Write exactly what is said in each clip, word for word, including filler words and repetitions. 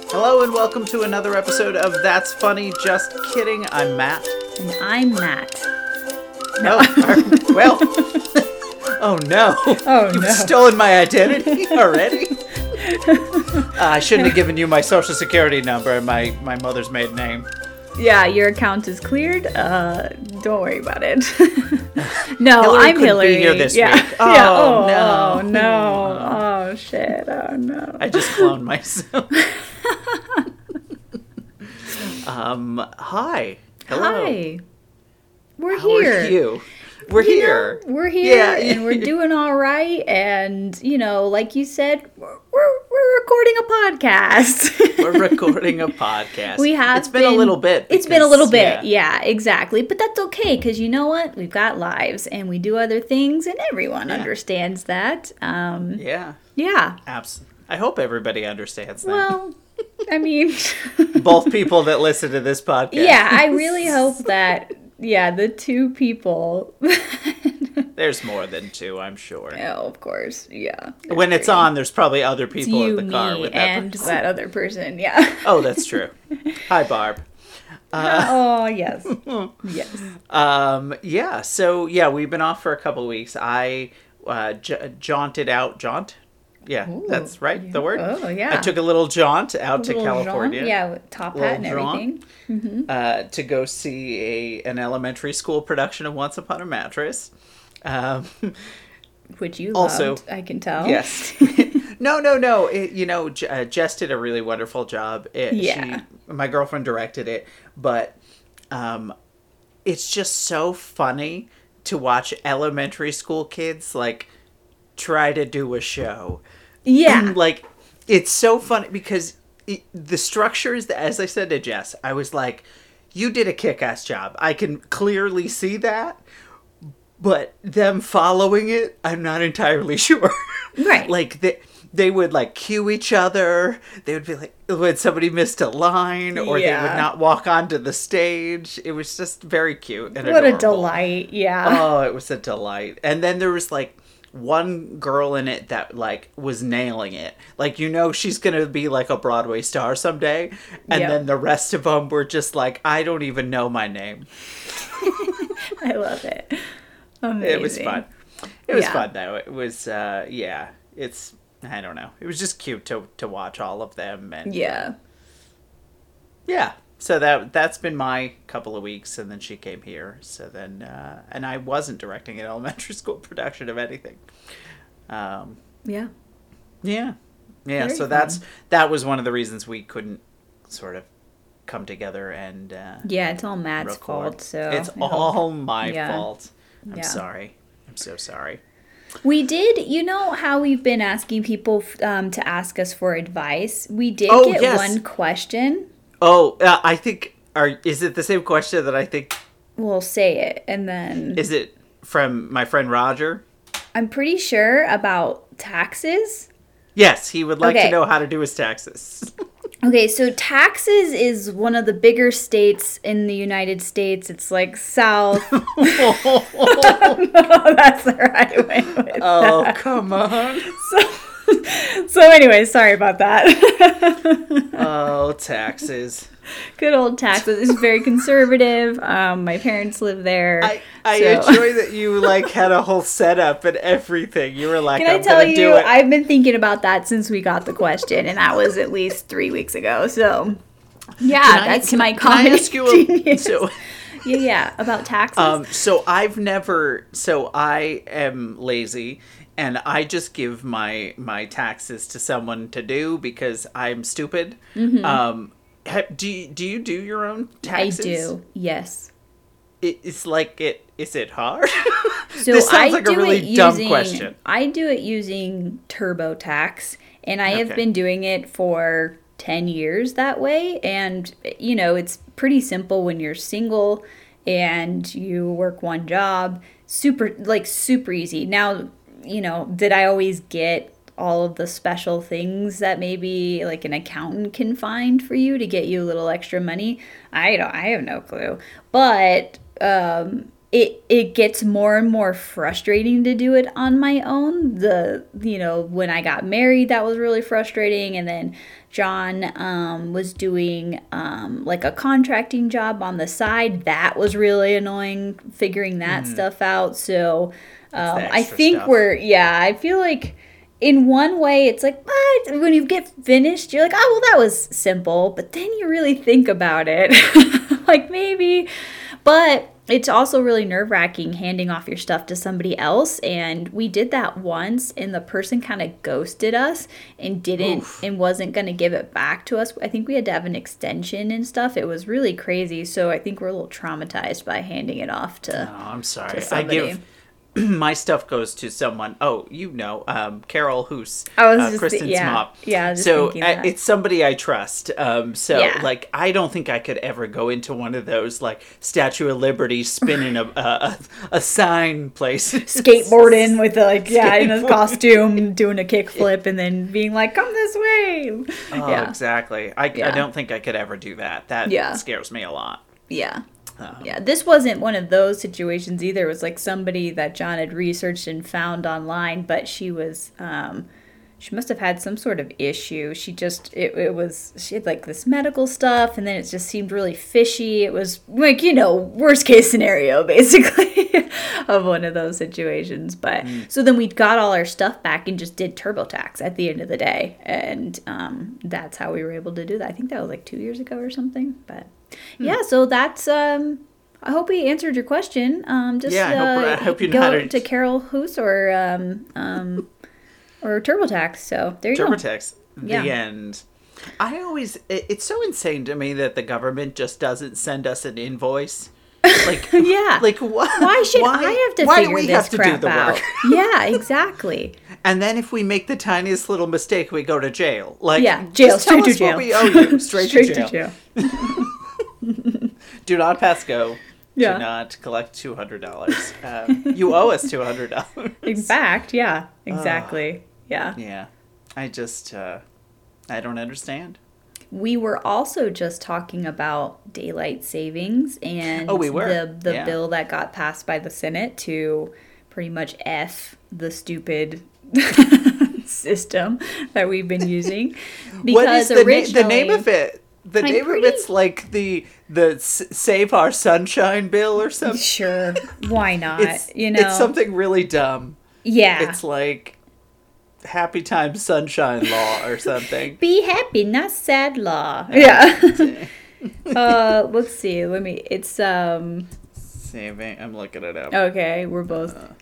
Hello and welcome to another episode of That's Funny, Just Kidding. I'm Matt. And I'm Matt. No. Oh, well. Oh no. Oh You've no. stolen my identity already? uh, I shouldn't have given you my social security number and my, my mother's maiden name. Yeah, your account is cleared. Uh, don't worry about it. No, Hillary I'm couldn't Hillary. be here this yeah. week. Oh, yeah. Oh no. Oh, no. Oh shit. Oh no. I just cloned myself. um, hi. Hello. Hi. We're How here. are you? We're You here. know, we're here Yeah. and we're doing all right. And, you know, like you said, we're, we're, we're recording a podcast. We're recording a podcast. We have It's been, a little bit. It's been a because, little bit. yeah. Yeah, exactly. But that's okay because you know what? We've got lives and we do other things and everyone Yeah. understands that. Um, Yeah. yeah. Abs- I hope everybody understands that. Well, I mean, Both people that listen to this podcast. yeah, I really hope that, yeah, the two people. There's more than two, I'm sure. Oh, of course. Yeah. When it's on, there's probably other It's people you, in the car me, with that and person. that other person. Yeah. Oh, that's true. Hi, Barb. Uh, oh, yes. Yes. um, yeah, so, yeah, we've been off for a couple weeks. I uh, j- jaunted out. Jaunt? Yeah, Ooh, that's right, yeah. the word. Oh, yeah. I took a little jaunt out to Little California. Jean, yeah, with top Little hat and Jean. everything. Mm-hmm. Uh, to go see a an elementary school production of Once Upon a Mattress. Um, Which you Also- loved, I can tell. yes. no, no, no. It, you know, J- uh, Jess did a really wonderful job. It, Yeah. She, my girlfriend directed it, but um, it's just so funny to watch elementary school kids, like, try to do a show. Yeah. Like, it's so funny because it, the structure is, as I said to Jess, I was like, you did a kick-ass job. I can clearly see that, but them following it, I'm not entirely sure. Right. Like, they, they would, like, cue each other. They would be like, when somebody missed a line, or they Yeah. would not walk onto the stage. It was just very cute and What a adorable. delight. Yeah. Oh, it was a delight. And then there was, like, one girl in it that, like, was nailing it. Like, you know she's gonna be, like, a Broadway star someday. And Yep. then the rest of them were just like, I don't even know my name. I love it. Amazing. It was fun. It was Yeah. fun, though. It was, uh, yeah. It's, I don't know. It was just cute to, to watch all of them. And Yeah. yeah. So that, that's been my couple of weeks. And then she came here. So then, uh, and I wasn't directing an elementary school production of anything. Um, Yeah. Yeah. Yeah, Very so fun. that's that was one of the reasons we couldn't sort of come together and uh Yeah, it's all Matt's record. fault. So It's I hope- all my Yeah. fault. I'm Yeah. sorry. I'm so sorry. We did, you know how we've been asking people um, to ask us for advice? We did Oh, get yes. one question. Oh, uh, I think are is it the same question that I think We'll say it and then is it from my friend Roger? I'm pretty sure about taxes. Yes, he would like Okay. to know how to do his taxes. Okay, so Texas is one of the bigger states in the United States. It's like south. No, that's the right way. With Oh, that. come on. So, so anyway, sorry about that. Oh, taxes. Good old Texas. It's very conservative. Um, my parents live there. I, I so- enjoy that you like had a whole setup and everything. You were like, Can I I'm tell gonna you, do it. I've been thinking about that since we got the question, and that was at least three weeks ago. So, yeah, Can I- that's can- my can I comment. ask you a- Genius. so- yeah, yeah, about taxes. Um, so I've never, so I am lazy and I just give my, my taxes to someone to do because I'm stupid. Mm-hmm. Um, ha- do you, do you do your own taxes? I do, yes. It, it's like it, is it hard? So this sounds I like do a really it dumb using, question. I do it using TurboTax, and I have Okay. been doing it for ten years that way. And, you know, it's pretty simple when you're single and you work one job. Super, like, super easy. Now, you know, did I always get all of the special things that maybe like an accountant can find for you to get you a little extra money? I don't, I have no clue. But, um, it it gets more and more frustrating to do it on my own. The you know, when I got married, that was really frustrating, and then John um, was doing um, like a contracting job on the side. That was really annoying, figuring that mm. stuff out. So um, I think stuff. we're yeah. I feel like in one way it's like what? When you get finished, you're like, oh well, that was simple. But then you really think about it, like maybe, but. It's also really nerve-wracking handing off your stuff to somebody else, and we did that once, and the person kind of ghosted us and didn't Oof. and wasn't going to give it back to us. I think we had to have an extension and stuff. It was really crazy, so I think we're a little traumatized by handing it off to. Oh, I'm sorry. I give my stuff goes to someone. Oh, you know, um, Carol Hoos, I was uh, just Kristen's th- yeah, mom. Yeah, just so I, that. It's somebody I trust. Um, so yeah. like, I don't think I could ever go into one of those like Statue of Liberty spinning a a, a sign place, skateboarding with a, like yeah in a costume, doing a kickflip, and then being like, "Come this way." Oh, yeah. exactly. I yeah. I don't think I could ever do that. That yeah. scares me a lot. Yeah. Yeah, this wasn't one of those situations either. It was like somebody that John had researched and found online, but she was, um, she must have had some sort of issue. She just, it, it was, she had like this medical stuff, and then it just seemed really fishy. It was like, you know, worst case scenario, basically, of one of those situations. But mm. so then we got all our stuff back and just did TurboTax at the end of the day. And um, that's how we were able to do that. I think that was like two years ago or something, but. Yeah, so that's, um, I hope we answered your question. Um, just yeah, I hope, uh, I hope you know go how to... to Carol Hoos or, um, um, or TurboTax. So there you TurboTax, go. TurboTax, the yeah. end. I always, it, it's so insane to me that the government just doesn't send us an invoice. Like, yeah. Like, what? Why should why, I have to why figure do we this have to crap do the out? work? Yeah, exactly. And then if we make the tiniest little mistake, we go to jail. Like, yeah, jail, just straight tell to us jail. What we owe you. Straight, straight to jail. To jail. Do not pass go. Yeah. Do not collect two hundred dollars. Um, you owe us two hundred dollars. In fact, yeah, exactly. Uh, yeah. Yeah. I just, uh, I don't understand. We were also just talking about daylight savings and oh, we were. the, the yeah. bill that got passed by the Senate to pretty much F the stupid system that we've been using. Because what is the, originally, na- the name of it? The I'm name pretty... of it's like the the S- Save Our Sunshine bill or something. Sure, why not? It's, you know, it's something really dumb. Yeah, it's like Happy Time Sunshine Law or something. Be happy, not sad law. Yeah. uh, let's see. Let me. It's um. Saving. I'm looking it up. Okay, we're both. Uh,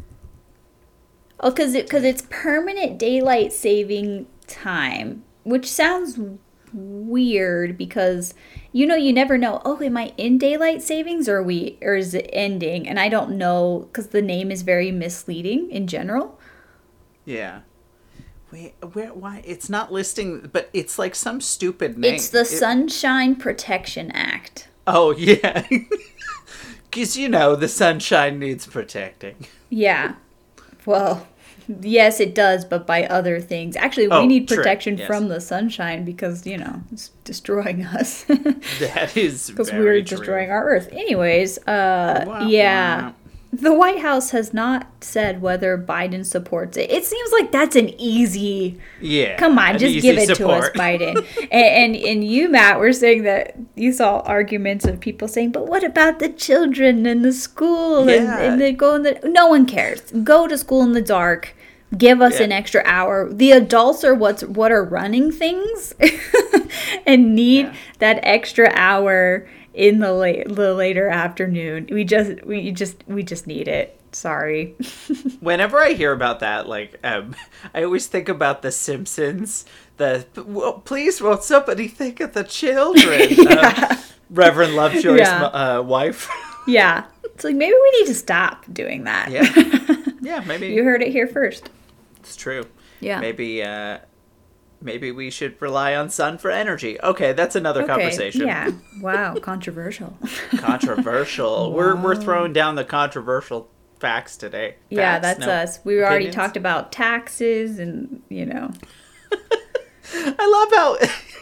oh, because it because it's permanent daylight saving time, which sounds weird because you know you never know. Oh, am I in daylight savings or are we or is it ending? And I don't know because the name is very misleading in general. Yeah. Wait, where? Why? It's not listing, but it's like some stupid name. It's the it, Sunshine Protection Act. Oh yeah, because you know the sunshine needs protecting. Yeah. Well. Yes, it does, but by other things. Actually, we oh, need protection yes. from the sunshine because, you know, it's destroying us. That is because we're destroying our Earth. Anyways, uh, wow, yeah. Wow. The White House has not said whether Biden supports it. It seems like that's an easy... Yeah. Come on, just give it support. to us, Biden. and, and and you, Matt, were saying that you saw arguments of people saying, but what about the children and the school? Yeah. And, and they go in the... No one cares. Go to school in the dark. Give us yeah. an extra hour. The adults are what's what are running things and need yeah. that extra hour in the late the later afternoon. We just we just we just need it. Sorry. Whenever I hear about that, like um, I always think about The Simpsons. The well, please won't somebody think of the children? yeah. um, Reverend Lovejoy's yeah. uh, wife. Yeah. It's like maybe we need to stop doing that. Yeah. Yeah, maybe. You heard it here first. It's true. Yeah. Maybe uh, maybe we should rely on sun for energy. Okay, that's another okay, conversation. Yeah. Wow, controversial. Controversial. Wow. We're we're throwing down the controversial facts today. Facts, yeah, that's no us. We already opinions. talked about taxes and, you know. I love how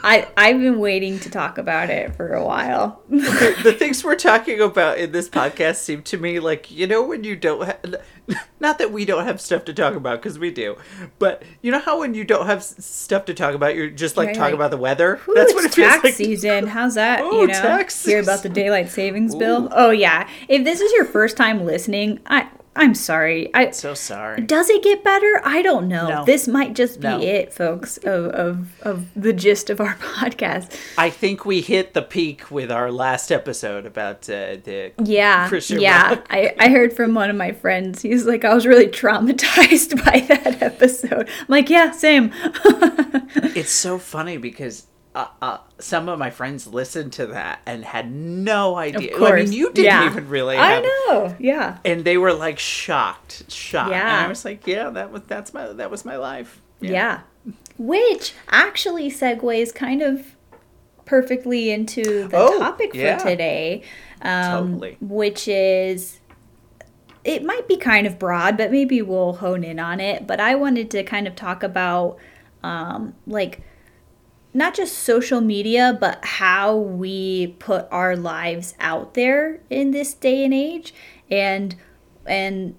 I, I've been waiting to talk about it for a while. the, the things we're talking about in this podcast seem to me like, you know, when you don't have, not that we don't have stuff to talk about, because we do, but you know how when you don't have s- stuff to talk about, you're just like Right, talking like, about the weather? Ooh, That's it's what it feels tax like. season. How's that? Ooh, you know, tax hear about the season. daylight savings Ooh. bill. Oh yeah. If this is your first time listening, I I'm sorry. I So sorry. Does it get better? I don't know. No. This might just be No. it, folks, of, of of the gist of our podcast. I think we hit the peak with our last episode about uh, the Yeah, Christian yeah. rock. I, I heard from one of my friends. He's like, I was really traumatized by that episode. I'm like, yeah, same. It's so funny because uh, uh, some of my friends listened to that and had no idea. Of course. I mean, you didn't Yeah. even really I have. know. Yeah. And they were like shocked, shocked. Yeah. And I was like, yeah, that was that's my that was my life. Yeah. Which actually segues kind of perfectly into the Oh, topic yeah. for today, um, Totally. which is, it might be kind of broad, but maybe we'll hone in on it. But I wanted to kind of talk about, um, like, not just social media, but how we put our lives out there in this day and age, and and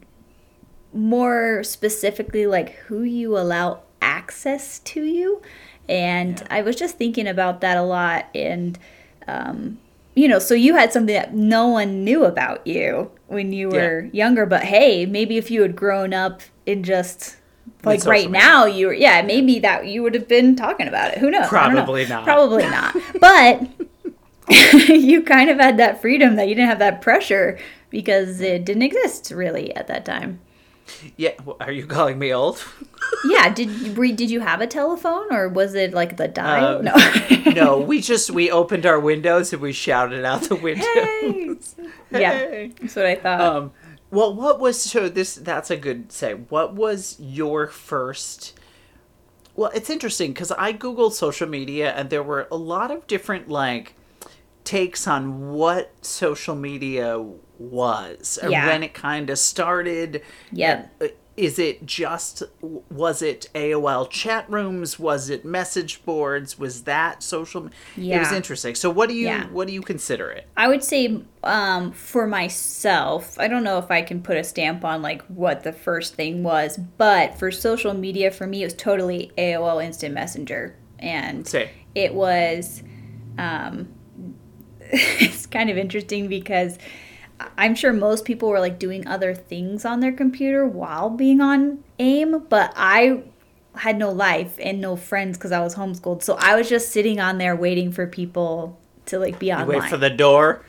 more specifically, like who you allow access to you. And Yeah. I was just thinking about that a lot. And um, you know, so you had something that no one knew about you when you were younger, but hey, maybe if you had grown up in just like social right media. now, you were, yeah, maybe that you would have been talking about it. Who knows? I don't know. Probably not. Probably not. But you kind of had that freedom that you didn't have that pressure because it didn't exist really at that time. Yeah, well, are you calling me old? Yeah, did were, did you have a telephone or was it like the dial? Um, no. No, we just we opened our windows and we shouted out the windows. Hey. Yeah, Hey. that's what I thought. Um, well, what was so this? That's a good say. What was your first? Well, it's interesting because I googled social media and there were a lot of different like takes on what social media was and Yeah. when it kind of started. Yep. Uh, Is it just, was it A O L chat rooms? Was it message boards? Was that social? It was Yeah. interesting. So what do you, Yeah. what do you consider it? I would say um, for myself, I don't know if I can put a stamp on like what the first thing was, but for social media, for me, it was totally A O L Instant Messenger. And Say. it was, um, it's kind of interesting because I'm sure most people were like doing other things on their computer while being on AIM, but I had no life and no friends because I was homeschooled. So I was just sitting on there waiting for people to like be You online. wait for the door.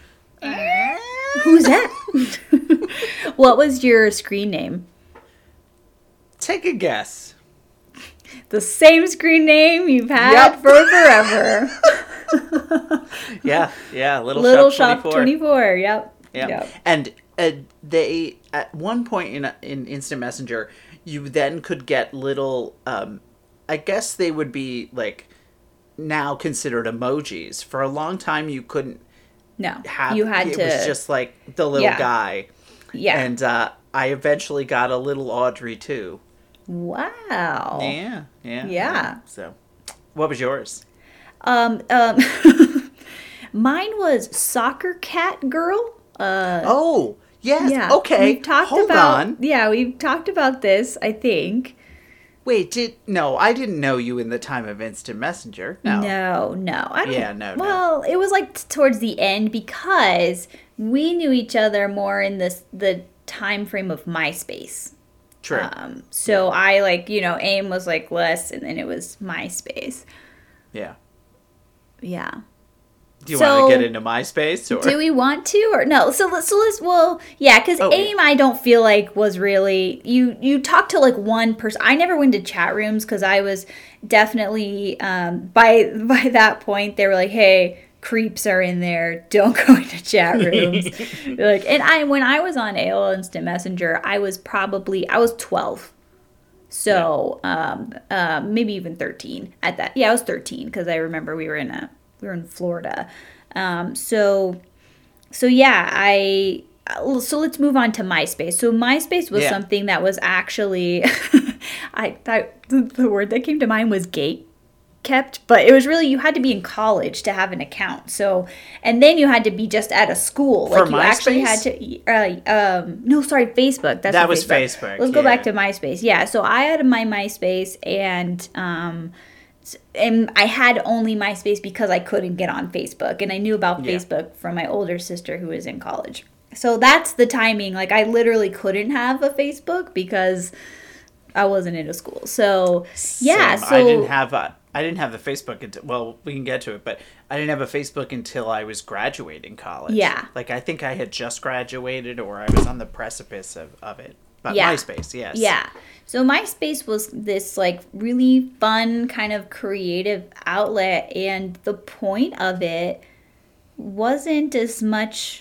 Who's that? What was your screen name? Take a guess. The same screen name you've had Yep. for forever. Yeah, yeah. Little, Little Shop Shop twenty-four. twenty-four. Yep. Yeah. Yep. And uh, they, at one point in in Instant Messenger, you then could get little, um, I guess they would be like now considered emojis. For a long time, you couldn't No. have, you had it to. was just like the little Yeah. guy. yeah. And uh, I eventually got a little Audrey too. wow. Yeah, yeah. Yeah. So, what was yours? Um. Um. Mine was Soccer Cat Girl. Uh. Oh, yes. Yeah. Okay. We've talked Hold about. on. Yeah, we've talked about this. I think. Wait, did no? I didn't know you in the time of Instant Messenger. No. No, no. I don't, Yeah, no, no. Well, it was like t- towards the end because we knew each other more in this the time frame of MySpace. True. Um, so I like, you know, AIM was like less and then it was MySpace. yeah. Yeah. Do you So- want to get into MySpace or? Do we want to or no? So let's so let's well yeah, because Oh, AIM I don't feel like was really you you talk to like one person. I never went to chat rooms because I was definitely um, by by that point they were like, hey, creeps are in there. Don't go into chat rooms. Like, and I when I was on A O L Instant Messenger, I was probably I was twelve. So um, uh, maybe even thirteen at that. Yeah, I was thirteen because I remember we were in a we were in Florida. Um, so so yeah, I so let's move on to MySpace. So MySpace was Yeah. something that was actually I thought the, the word that came to mind was gate. kept, but it was really, you had to be in college to have an account. So, and then you had to be just at a school. For like you MySpace? actually had to, uh, um, no, sorry, Facebook. That's That what was Facebook, Let's go yeah. back to MySpace. Yeah. So I had my MySpace and, um, and I had only MySpace because I couldn't get on Facebook. And I knew about Yeah. Facebook from my older sister who was in college. So that's the timing. Like I literally couldn't have a Facebook because I wasn't in a school. So yeah, Same. so I didn't have a, I didn't have the Facebook until, well, we can get to it, but I didn't have a Facebook until I was graduating college. Yeah. Like, I think I had just graduated or I was on the precipice of, of it. But Yeah. MySpace, yes. Yeah. So MySpace was this like really fun kind of creative outlet, and the point of it wasn't as much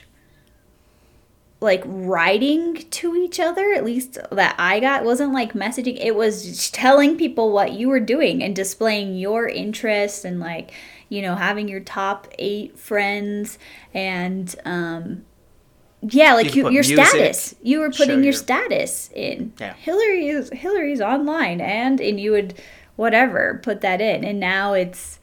like writing to each other, at least that I got. It wasn't like messaging. It was just telling people what you were doing and displaying your interests and like, you know, having your top eight friends and um yeah, like You you, put your music, status. You were show putting your your- status in. Yeah. Hillary is Hillary's online, and and you would whatever put that in, and now it's.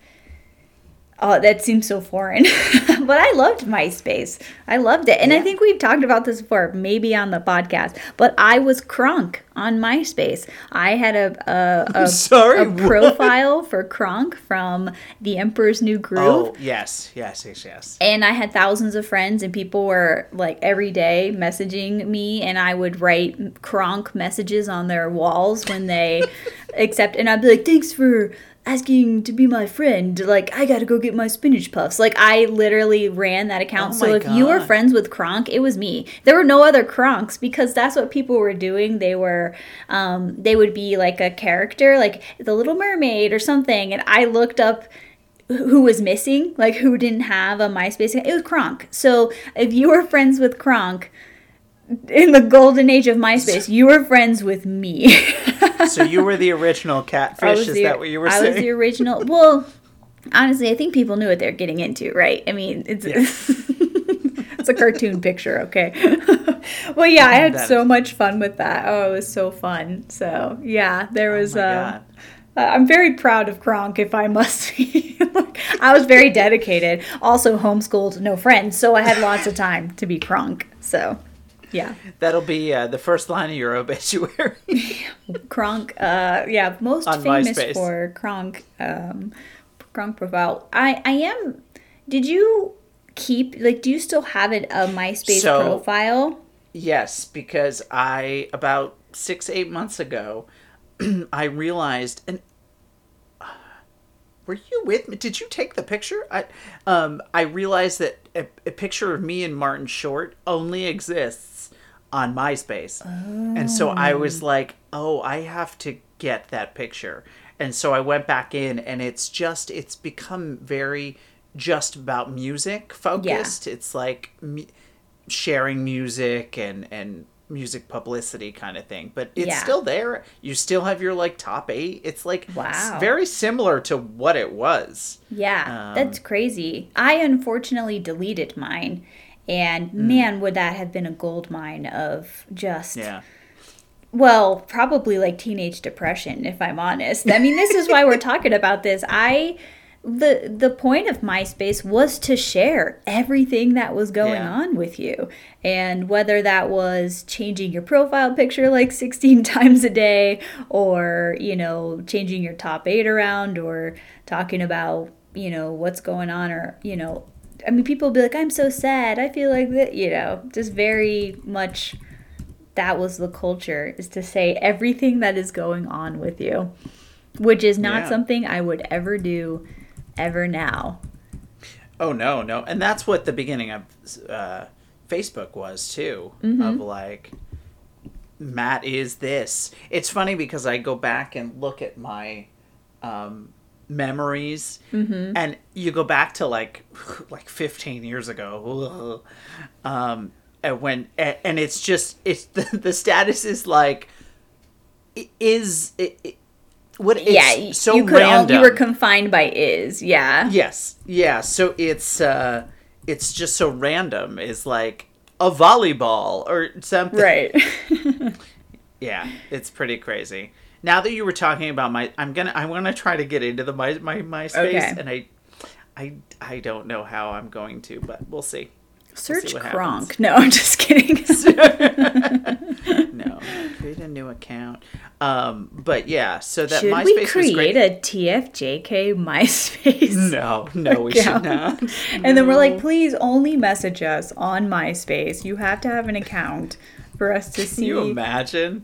Oh, that seems so foreign. But I loved MySpace. I loved it. And Yeah. I think we've talked about this before, maybe on the podcast. But I was Kronk on MySpace. I had a a, a, sorry, a what? profile for Kronk from The Emperor's New Groove. Oh, yes, yes, yes, yes. And I had thousands of friends, and people were like every day messaging me, and I would write Kronk messages on their walls when they accept. And I'd be like, thanks for asking to be my friend. Like, I gotta go get my spinach puffs. Like, I literally ran that account. Oh so my if you were God. friends with Kronk, it was me. There were no other Kronks because that's what people were doing. They were, um, they would be like a character, like the Little Mermaid or something. And I looked up who was missing, like who didn't have a MySpace account. It was Kronk. So if you were friends with Kronk in the golden age of MySpace, you were friends with me. So you were the original I catfish, was is the- that what you were I saying? was the original. Well, honestly, I think people knew what they're getting into, right? I mean, it's it's a cartoon picture, okay? Well, yeah, I had That so is- much fun with that. Oh, it was so fun. So, yeah, there was. Oh my um, God. uh, I'm very proud of Kronk, if I must be. Like, I was very dedicated. Also, homeschooled, no friends, so I had lots of time to be Kronk. So, yeah. That'll be uh, the first line of your obituary. Kronk, uh, yeah, most On famous MySpace. for Kronk, um, Kronk profile. I, I am. Did you keep like? Do you still have it a MySpace So- profile? Yes, because I, about six, eight months ago, I realized, and uh, were you with me? Did you take the picture? I, um, I realized that a, a picture of me and Martin Short only exists on MySpace. And so I was like, oh, I have to get that picture. And so I went back in, and it's just, it's become very just about music focused. It's like mu- sharing music and, and music publicity kind of thing. But it's Yeah. still there. You still have your like top eight. It's like s- Wow. very similar to what it was. Yeah, Um, that's crazy. I unfortunately deleted mine, and man, would that have been a gold mine of just Yeah. well, probably like teenage depression, if I'm honest. I mean, this is why we're talking about this. I the the point of MySpace was to share everything that was going Yeah. on with you. And whether that was changing your profile picture like sixteen times a day, or, you know, changing your top eight around, or talking about, you know, what's going on, or, you know, I mean, people be like, I'm so sad. I feel like that, you know, just very much that was the culture, is to say everything that is going on with you, which is not Yeah. something I would ever do ever now. Oh no, no, and that's what the beginning of uh, Facebook was too. Mm-hmm. Of like, Matt is this. It's funny because I go back and look at my um, memories, Mm-hmm. and you go back to like like fifteen years ago, um, and when a- and it's just it's the, the status is like i- is it. it what it's Yeah, so you could all, random. you were confined by is, yeah. Yes, yeah. So it's uh, it's just so random. It's like a volleyball or something. Right. Yeah, it's pretty crazy. Now that you were talking about my, I'm gonna, I want to try to get into the my my MySpace, Okay. and I, I, I don't know how I'm going to, but we'll see. Search what Kronk. No, I'm just kidding. No, create a new account. Um, but yeah, so that Should MySpace we was create great. a T F J K MySpace? No, no, we should account? not. And then we're like, please only message us on MySpace. You have to have an account for us to see. Can you imagine?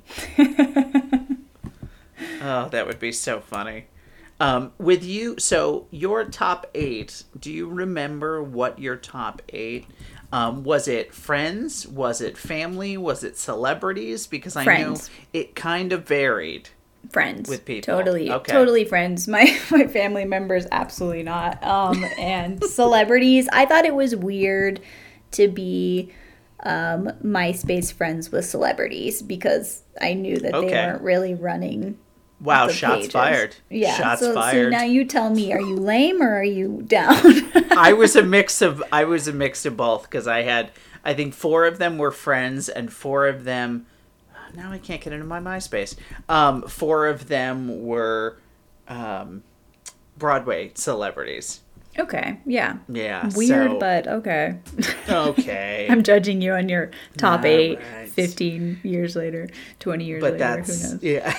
Oh, that would be so funny. Um, with you, so your top eight, do you remember what your top eight, um, was it friends? Was it family? Was it celebrities? Because I Friends. know it kind of varied. Friends With people. totally Okay. totally friends. My my family members absolutely not. Um and celebrities, I thought it was weird to be um MySpace friends with celebrities because I knew that Okay. they weren't really running Wow, the shots pages. fired. Yeah. Shots so, so fired. now you tell me, are you lame or are you down? I was a mix of I was a mix of both because I had I think four of them were friends and four of them now I can't get into my MySpace. Um, four of them were um, Broadway celebrities. Okay, yeah. Yeah. Weird, so- but okay. okay. I'm judging you on your top Nah, eight right. fifteen years later, twenty years but later, that's who knows? yeah.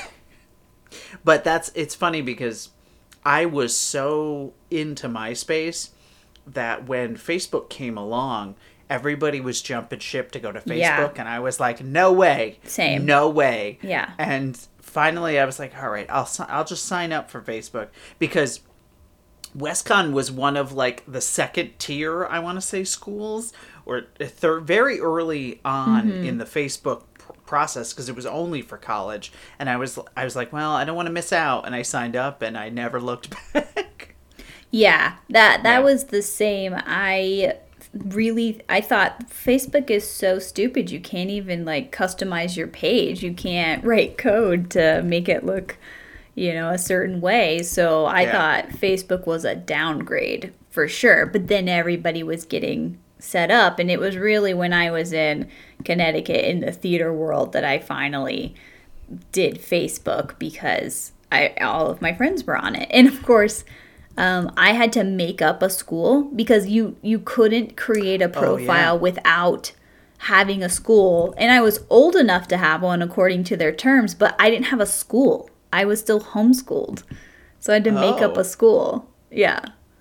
But that's it's funny because I was so into MySpace that when Facebook came along, everybody was jumping ship to go to Facebook, Yeah. and I was like, "No way, Same. no way." Yeah. And finally, I was like, "All right, I'll si- I'll just sign up for Facebook because WestCon was one of like the second tier, I want to say, schools or third, very early on Mm-hmm. in the Facebook pr- process because it was only for college, and I was I was like, well, I don't want to miss out, and I signed up, and I never looked back. Yeah, that that Yeah. was the same. I really I thought Facebook is so stupid. You can't even like customize your page. You can't write code to make it look, you know, a certain way. So I Yeah. thought Facebook was a downgrade for sure. But then everybody was getting set up, and it was really when I was in Connecticut in the theater world that I finally did Facebook because I all of my friends were on it. And of course, um, I had to make up a school because you you couldn't create a profile yeah. without having a school. And I was old enough to have one according to their terms, but I didn't have a school. I was still homeschooled. So I had to make up Oh. a school. Yeah.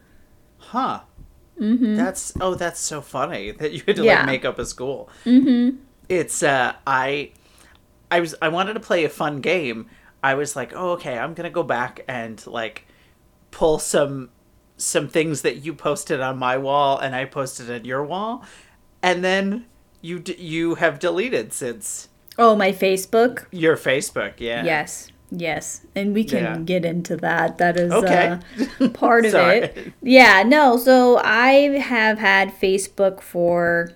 Huh. Mm-hmm. That's oh, that's so funny that you had to Yeah. like make up a school. Mm-hmm. It's uh, I, I was I wanted to play a fun game. I was like, oh, okay, I'm gonna go back and like pull some some things that you posted on my wall and I posted on your wall, and then you d- you have deleted since Oh, my Facebook? your Facebook. Yeah. Yes. Yes. And we can Yeah. get into that. That is Okay. uh, part of Sorry. it. Yeah, no. So I have had Facebook for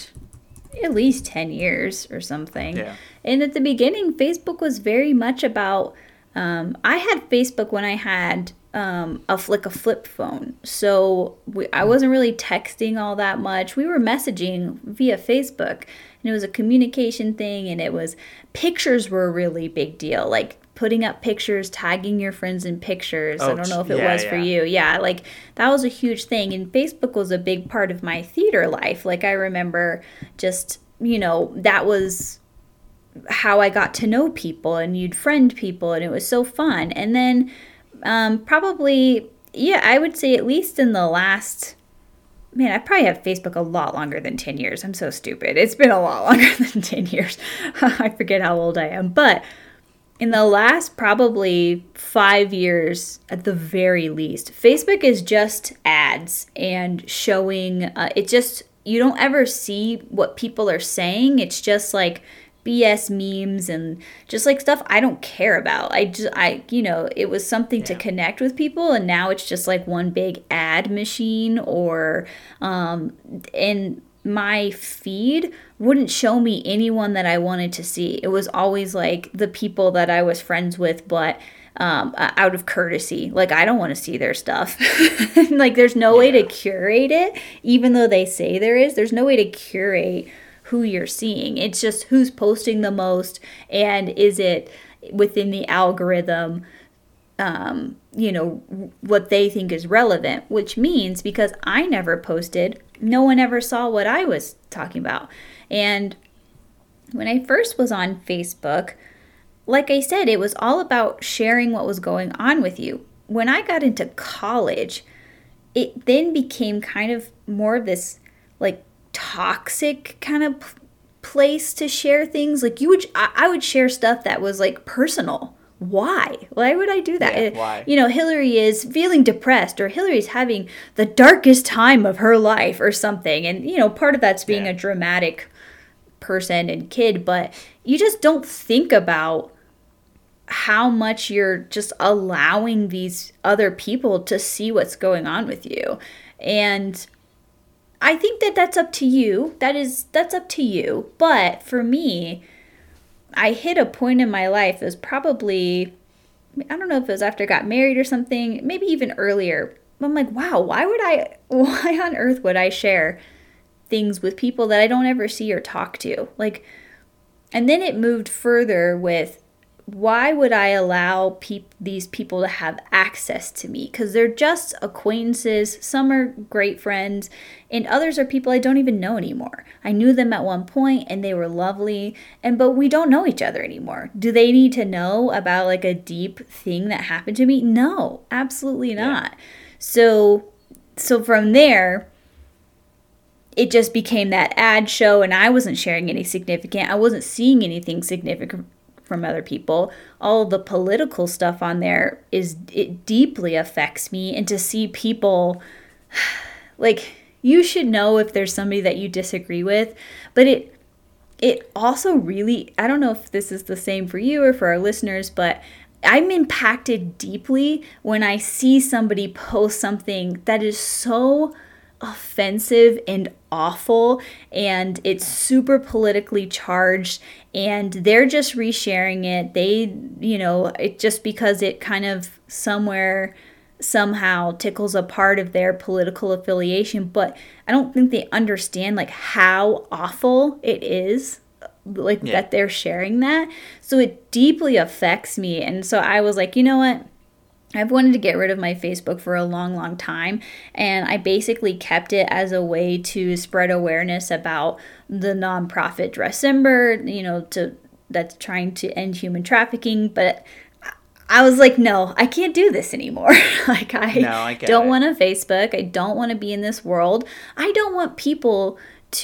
at least ten years or something. Yeah. And at the beginning, Facebook was very much about. Um, I had Facebook when I had um, a like a flip phone, so we, I wasn't really texting all that much. We were messaging via Facebook, and it was a communication thing, and it was pictures were a really big deal, like putting up pictures, tagging your friends in pictures. I Oh, don't know if it yeah, was for yeah. you. Yeah, like that was a huge thing, and Facebook was a big part of my theater life. Like I remember just, you know, that was how I got to know people, and you'd friend people, and it was so fun. And then um, probably, yeah, I would say at least in the last, man, I probably have Facebook a lot longer than ten years. I'm so stupid. It's been a lot longer than ten years. I forget how old I am. But in the last probably five years at the very least, Facebook is just ads and showing, uh, it just, you don't ever see what people are saying. It's just like B S memes and just like stuff I don't care about. I just, I, you know, it was something to Yeah. connect with people, and now it's just like one big ad machine. Or, um, and my feed wouldn't show me anyone that I wanted to see. It was always like the people that I was friends with, but um, uh, out of courtesy. Like, I don't want to see their stuff. Like, there's no way to Yeah. curate it, even though they say there is. There's no way to curate who you're seeing. It's just who's posting the most, and is it within the algorithm, um, you know, what they think is relevant, which means because I never posted, no one ever saw what I was talking about. And when I first was on Facebook, like I said, it was all about sharing what was going on with you. When I got into college, it then became kind of more of this like toxic kind of place to share things. Like you would, I, I would share stuff that was like personal. Why? Why would I do that? Yeah, why? You know, Hillary is feeling depressed, or Hillary's having the darkest time of her life or something. And, you know, part of that's being yeah. a dramatic person and kid, but you just don't think about how much you're just allowing these other people to see what's going on with you. And I think that that's up to you. That is, that's up to you. But for me, I hit a point in my life, it was probably, I don't know if it was after I got married or something, maybe even earlier. I'm like, wow, why would I, why on earth would I share things with people that I don't ever see or talk to? Like, and then it moved further with, why would I allow peop- these people to have access to me? Because they're just acquaintances. Some are great friends, and others are people I don't even know anymore. I knew them at one point, and they were lovely, and but we don't know each other anymore. Do they need to know about like a deep thing that happened to me? No, absolutely not. Yeah. So, so from there, it just became that ad show, and I wasn't sharing any significant. I wasn't seeing anything significant from other people. All the political stuff on there is, it deeply affects me. And to see people, like, you should know if there's somebody that you disagree with, but it it also really, I don't know if this is the same for you or for our listeners, but I'm impacted deeply when I see somebody post something that is so offensive and awful, and it's super politically charged, and they're just resharing it. They, you know, it just because it kind of somewhere somehow tickles a part of their political affiliation, but I don't think they understand like how awful it is, like yeah. that they're sharing that. So it deeply affects me. And so I was like, you know what? I've wanted to get rid of my Facebook for a long, long time, and I basically kept it as a way to spread awareness about the nonprofit Dressember, you know, to that's trying to end human trafficking. But I was like, no, I can't do this anymore. like I, no, I don't it. want a Facebook. I don't want to be in this world. I don't want people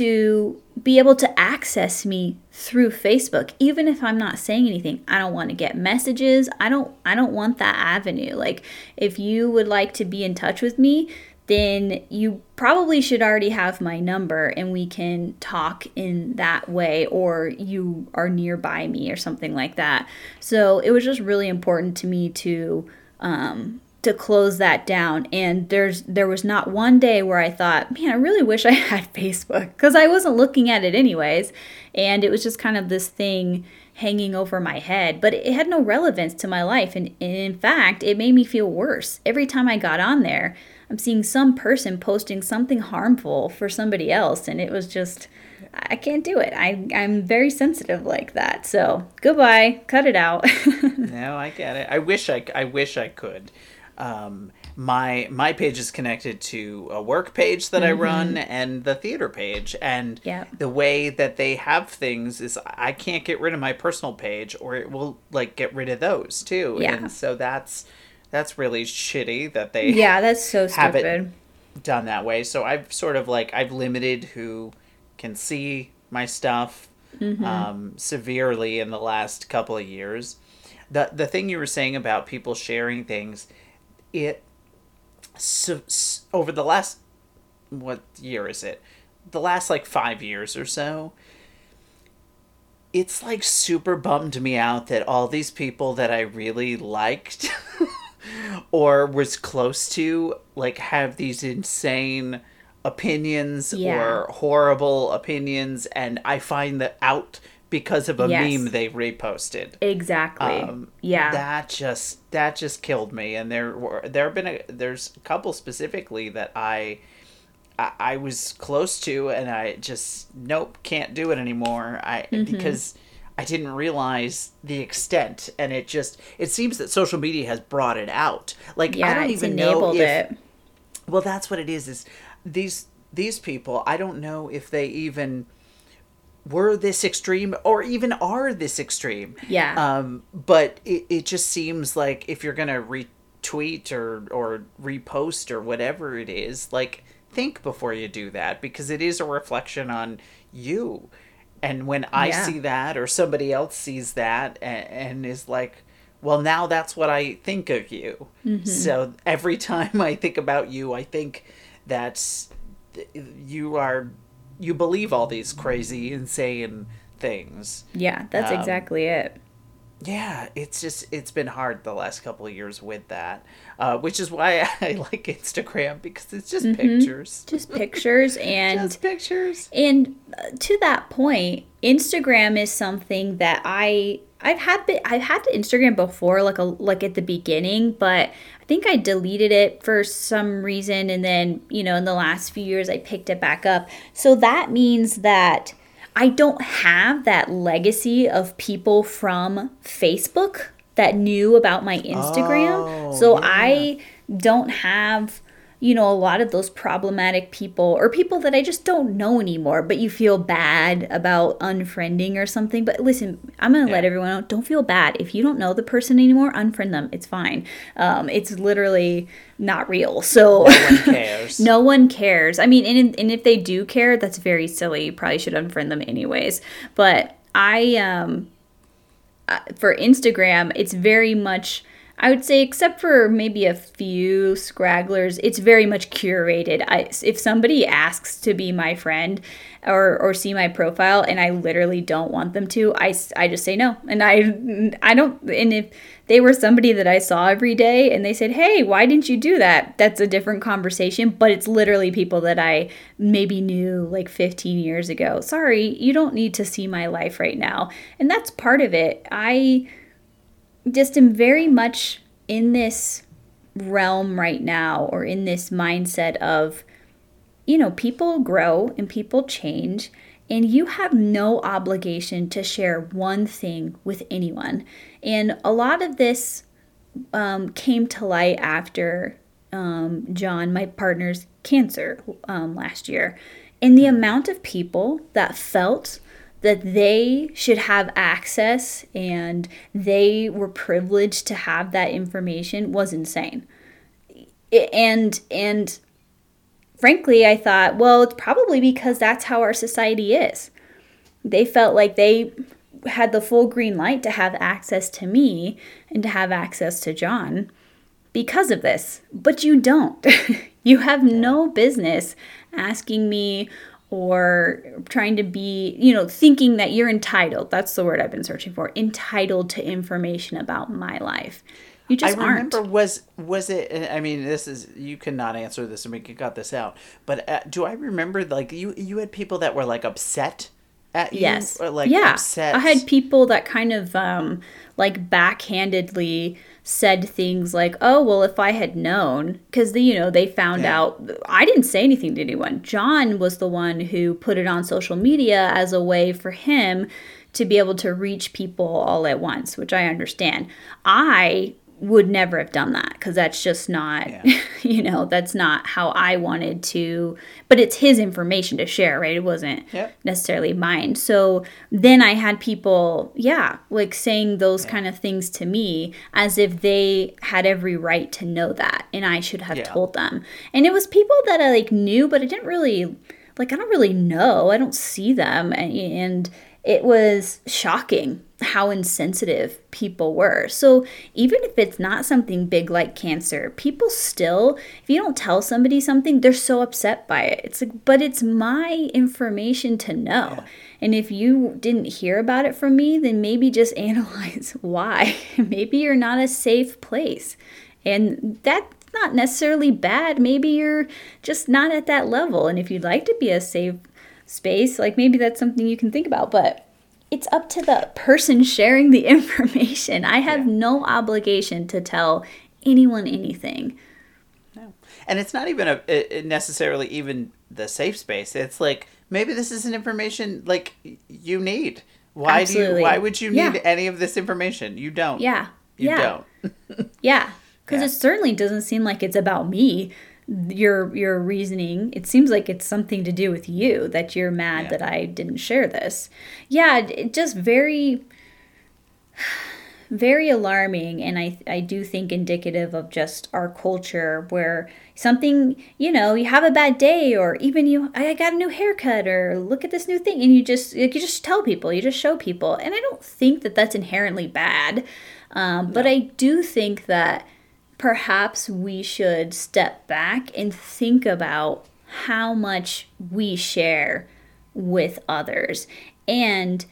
to be able to access me through Facebook, even if I'm not saying anything. I don't want to get messages. I don't I don't want that avenue. Like, if you would like to be in touch with me, then you probably should already have my number and we can talk in that way, or you are nearby me or something like that. So it was just really important to me to um to close that down. And there's there was not one day where I thought, man, I really wish I had Facebook, because I wasn't looking at it anyways, and it was just kind of this thing hanging over my head, but it had no relevance to my life. And, and in fact, it made me feel worse. Every time I got on there, I'm seeing some person posting something harmful for somebody else, and it was just, I can't do it. I, I'm very sensitive like that. So goodbye, cut it out. No, I get it. I wish I, I wish I could. Um, my my page is connected to a work page that mm-hmm. I run and the theater page, and yeah. the way that they have things is I can't get rid of my personal page, or it will like get rid of those too. Yeah. And so that's that's really shitty that they yeah that's so have stupid it done that way. So I've sort of like I've limited who can see my stuff mm-hmm. um, severely in the last couple of years. The the thing you were saying about people sharing things, it so, so, over the last, what year is it? The last like five years or so, it's like super bummed me out that all these people that I really liked or was close to like have these insane opinions yeah. or horrible opinions, and I find that out because of a yes. meme they reposted. Exactly. Um, yeah. That just that just killed me. And there were there have been a, there's a couple specifically that I, I I was close to, and I just nope can't do it anymore. I mm-hmm. because I didn't realize the extent, and it just it seems that social media has brought it out. Like Yeah, I don't it's even know enabled if it. well, that's what it is. Is these these people? I don't know if they even were this extreme or even are this extreme. Yeah. Um, but it it just seems like if you're gonna retweet or or repost or whatever it is, like think before you do that because it is a reflection on you. And when I Yeah. see that or somebody else sees that and, and is like, well, now that's what I think of you. Mm-hmm. So every time I think about you, I think that's you are you believe all these crazy, insane things. Yeah, that's Um, exactly it. Yeah, it's just it's been hard the last couple of years with that, uh, which is why I like Instagram because it's just pictures, Just pictures and just pictures. and uh, to that point, Instagram is something that I I've had bit- I've had Instagram before like a like at the beginning, but I think I deleted it for some reason and then, you know, in the last few years I picked it back up. So that means that I don't have that legacy of people from Facebook that knew about my Instagram. Oh, so yeah. I don't have, you know, a lot of those problematic people or people that I just don't know anymore, but you feel bad about unfriending or something. But listen, I'm going to let Yeah. everyone know, don't feel bad. If you don't know the person anymore, unfriend them. It's fine. Um, it's literally not real. So No one cares. no one cares. I mean, and, and if they do care, that's very silly. You probably should unfriend them anyways. But I, um, uh, for Instagram, it's very much, I would say, except for maybe a few scragglers, it's very much curated. I, if somebody asks to be my friend or, or see my profile and I literally don't want them to, I, s- I just say no. And I, I don't, and if they were somebody that I saw every day and they said, hey, why didn't you do that? That's a different conversation, but it's literally people that I maybe knew like fifteen years ago. Sorry, you don't need to see my life right now. And that's part of it. I just am very much in this realm right now or in this mindset of, you know, people grow and people change and you have no obligation to share one thing with anyone. And a lot of this um, came to light after um, John, my partner's cancer um, last year. And the amount of people that felt that they should have access and they were privileged to have that information was insane. And and frankly, I thought, well, it's probably because that's how our society is. They felt like they had the full green light to have access to me and to have access to John because of this. But you don't. You have no business asking me or trying to be, you know, thinking that you're entitled. That's the word I've been searching for. Entitled to information about my life. You just I aren't. remember was was it? I mean, this is you cannot answer this, and we could cut this out. But uh, do I remember like you you had people that were like upset at you? Yes. Or, like yeah. upset. I had people that kind of um like backhandedly said things like, "Oh, well, if I had known," because you know they found Yeah. out. I didn't say anything to anyone. John was the one who put it on social media as a way for him to be able to reach people all at once, which I understand. I would never have done that because that's just not, Yeah. you know, that's not how I wanted to, but it's his information to share, right? It wasn't Yep. necessarily mine. So then I had people, yeah, like saying those kind of things to me as if they had every right to know that and I should have Yeah. told them. And it was people that I like knew, but I didn't really, like, I don't really know. I don't see them. And, and it was shocking how insensitive people were. So even if it's not something big like cancer, people still, if you don't tell somebody something, they're so upset by it. It's like, but it's my information to know. Yeah. And if you didn't hear about it from me, then maybe just analyze why. Maybe you're not a safe place. And that's not necessarily bad. Maybe you're just not at that level. And if you'd like to be a safe space, like maybe that's something you can think about. But it's up to the person sharing the information. I have Yeah. no obligation to tell anyone anything. No. And it's not even a, a necessarily even the safe space. It's like maybe this is an information like y- you need, Why Absolutely. do you? Why would you Yeah. need any of this information? You don't. Yeah. You yeah. don't. Yeah. Because Yeah. it certainly doesn't seem like it's about me. Your your reasoning. It seems like it's something to do with you, that you're mad Yeah. that I didn't share this. Yeah, it it just very very alarming, and I I do think indicative of just our culture, where something, you know, you have a bad day, or even you I got a new haircut, or look at this new thing, and you just like you just tell people, you just show people. And I don't think that that's inherently bad. Um, but I do think that perhaps we should step back and think about how much we share with others. And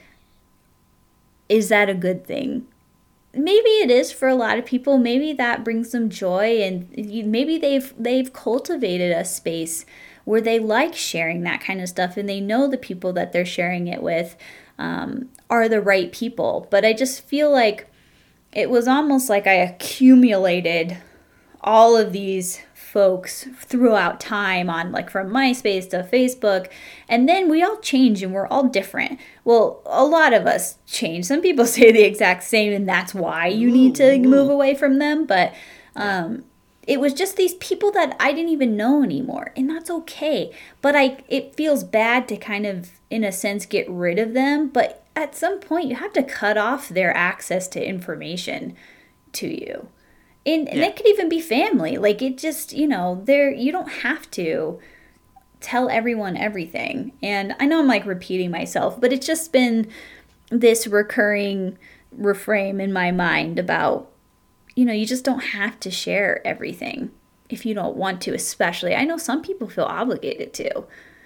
is that a good thing? Maybe it is for a lot of people. Maybe that brings them joy, and you- maybe they've they've cultivated a space where they like sharing that kind of stuff, and they know the people that they're sharing it with um, are the right people. But I just feel like it was almost like I accumulated all of these folks throughout time, on like from MySpace to Facebook, and then we all change and we're all different. Well, a lot of us change. Some people say the exact same, and that's why you need to move away from them. But um, it was just these people that I didn't even know anymore, and that's okay. But I, it feels bad to kind of, in a sense, get rid of them. But at some point, you have to cut off their access to information to you. And, and Yeah. it could even be family. Like, it just, you know, there, you don't have to tell everyone everything. And I know I'm like repeating myself, but it's just been this recurring refrain in my mind about, you know, you just don't have to share everything if you don't want to, especially. I know some people feel obligated to.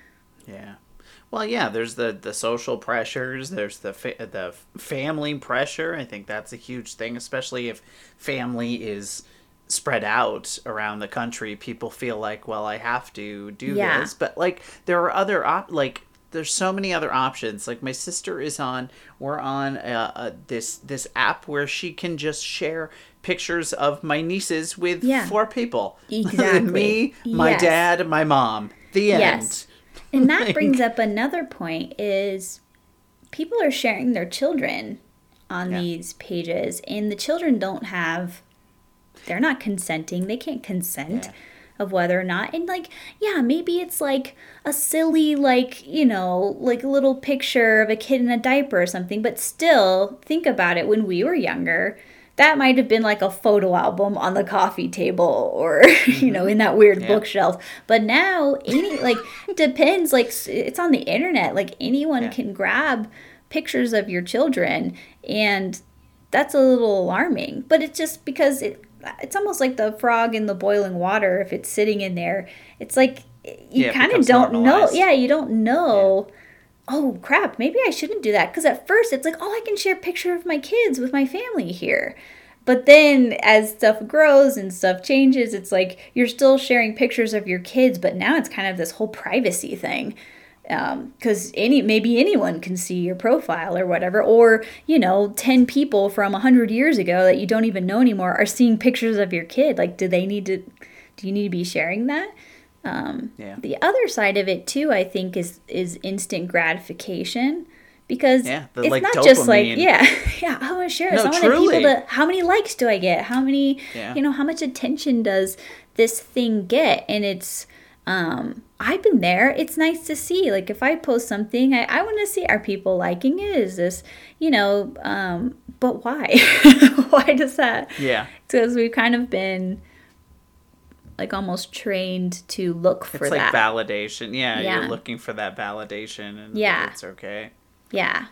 Yeah. Well, yeah, there's the, the social pressures, there's the fa- the family pressure. I think that's a huge thing, especially if family is spread out around the country. People feel like, well, I have to do Yeah. this. But, like, there are other, op- like, there's so many other options. Like, my sister is on, we're on uh, uh, this this app where she can just share pictures of my nieces with Yeah. four people. Exactly. Me, my Yes. dad, my mom. The end. Yes. And that Like- brings up another point, is people are sharing their children on Yeah. these pages, and the children don't have, they're not consenting. They can't consent Yeah. of whether or not. And like, yeah, maybe it's like a silly, like, you know, like a little picture of a kid in a diaper or something. But still, think about it. When we were younger, that might have been like a photo album on the coffee table, or, you know, in that weird Yeah. bookshelf. But now, any, like, depends, like, s- it's on the internet. Like, anyone Yeah. can grab pictures of your children, and that's a little alarming. But it's just because it, it's almost like the frog in the boiling water. If it's sitting in there, it's like you Yeah, it kind of becomes don't know. normalized. Yeah, you don't know. Oh crap, maybe I shouldn't do that. Because at first it's like, oh, I can share a picture of my kids with my family here. But then as stuff grows and stuff changes, it's like you're still sharing pictures of your kids, but now it's kind of this whole privacy thing. Because any maybe anyone can see your profile or whatever, or, you know, ten people from one hundred years ago that you don't even know anymore are seeing pictures of your kid. Like, do they need to, do you need to be sharing that? Um, Yeah. The other side of it too, I think, is is instant gratification, because Yeah, the, it's like, not just like, dopamine. yeah, yeah, I want to share this. No, I want people truly. to, how many likes do I get? How many, Yeah. you know, how much attention does this thing get? And it's, um, I've been there. It's nice to see. Like, if I post something, I, I want to see, are people liking it? Is this, you know, um, but why? Why does that? Yeah. Because we've kind of been like almost trained to look for It's like that. validation. Yeah, Yeah. you're looking for that validation, and Yeah. it's okay. Yeah.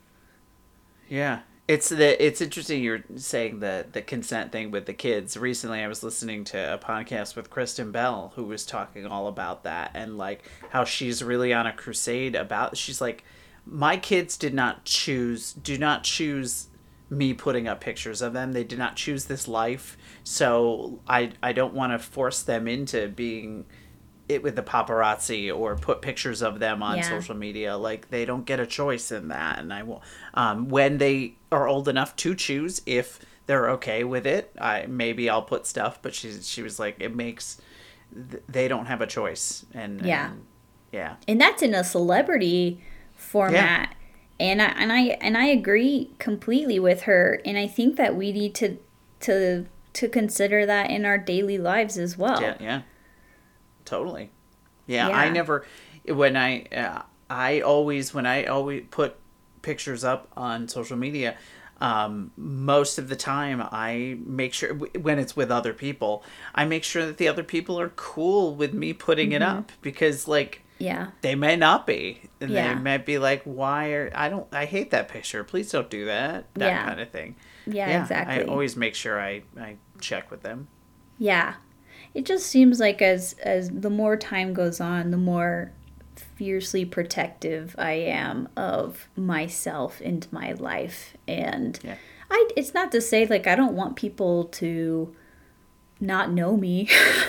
Yeah. It's the it's interesting you're saying the the consent thing with the kids. Recently I was listening to a podcast with Kristen Bell, who was talking all about that, and like how she's really on a crusade about, she's like, my kids did not choose do not choose me putting up pictures of them. They did not choose this life. So I I don't want to force them into being it with the paparazzi or put pictures of them on Yeah. social media. Like, they don't get a choice in that. And I will, um, when they are old enough to choose, if they're okay with it, I maybe I'll put stuff. But she she was like, it makes th- they don't have a choice. And Yeah. and, yeah, And that's in a celebrity format. And I and I and I agree completely with her. And I think that we need to to to consider that in our daily lives as well. Yeah, yeah. Totally. Yeah, Yeah. I never when I uh, I always when I always put pictures up on social media, um, most of the time I make sure when it's with other people, I make sure that the other people are cool with me putting Mm-hmm. it up, because like Yeah. they may not be, and Yeah. they might be like, why are I don't I hate that picture, please don't do that, that Yeah. kind of thing. Yeah, exactly. I always make sure I I check with them. Yeah. It just seems like as as the more time goes on, the more fiercely protective I am of myself and my life. And Yeah. I it's not to say like I don't want people to not know me.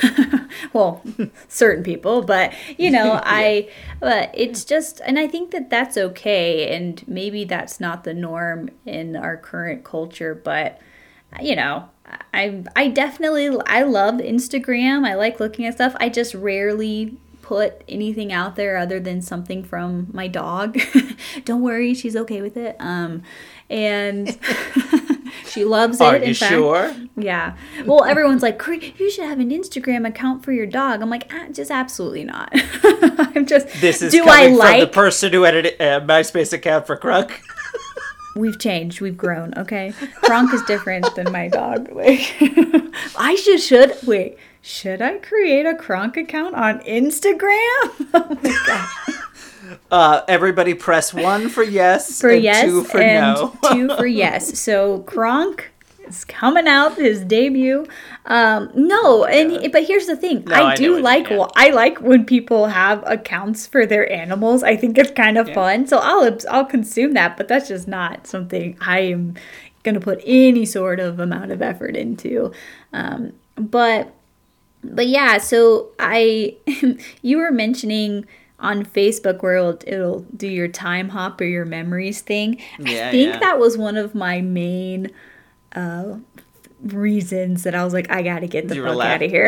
Well, certain people, but you know, I but it's just, and I think that that's okay, and maybe that's not the norm in our current culture, but you know, I I definitely I love Instagram. I like looking at stuff. I just rarely put anything out there other than something from my dog. Don't worry, she's okay with it. Um and she loves it. Are in you fact. sure? Yeah. Well, everyone's like, you should have an Instagram account for your dog. I'm like, ah, just absolutely not. I'm just, This is do coming I from like? the person who edited a MySpace account for Krunk. We've changed. We've grown. Okay. Kronk is different than my dog. Like, I should, should, wait, should I create a Kronk account on Instagram? Oh my gosh. Uh, everybody press one for yes, For and yes, two for and no. two for yes. So Kronk is coming out, his debut. Um, no, and he- but here's the thing. No, I I know do what you like mean, yeah. I like when people have accounts for their animals. I think it's kind of fun. So I'll abs- I'll consume that, but that's just not something I am going to put any sort of amount of effort into. Um, but but yeah, so I you were mentioning on Facebook where it'll, it'll do your time hop or your memories thing. Yeah, I think yeah. that was one of my main uh, reasons that I was like, I got to get the You were fuck laugh- out of here.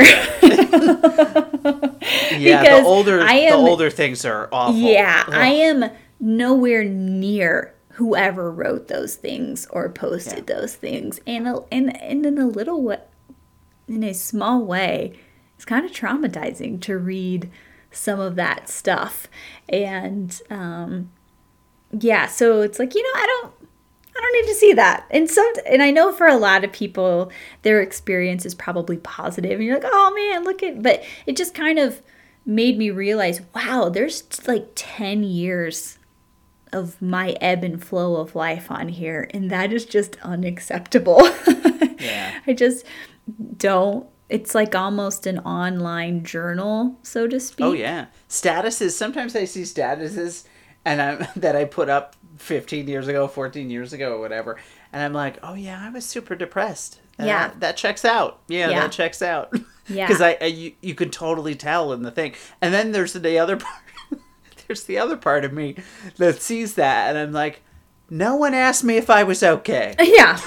Yeah, Because the older I am- the older things are awful. Yeah, Ugh. I am nowhere near whoever wrote those things or posted Yeah. those things. And, a- and, and in a little way, in a small way, it's kind of traumatizing to read some of that stuff. And um, yeah, so it's like, you know, I don't I don't need to see that. And some and I know for a lot of people their experience is probably positive and you're like, "Oh man, look at," but it just kind of made me realize, wow, there's like ten years of my ebb and flow of life on here, and that is just unacceptable. Yeah. I just don't. It's like almost an online journal, so to speak. Oh yeah, statuses. Sometimes I see statuses, and I'm that I put up fifteen years ago, fourteen years ago, or whatever, and I'm like, oh yeah, I was super depressed. And Yeah. that, that checks out. Yeah, Yeah. that checks out. Yeah. Because I, I you, you could totally tell in the thing, and then there's the other part. There's the other part of me that sees that, and I'm like, no one asked me if I was okay. Yeah.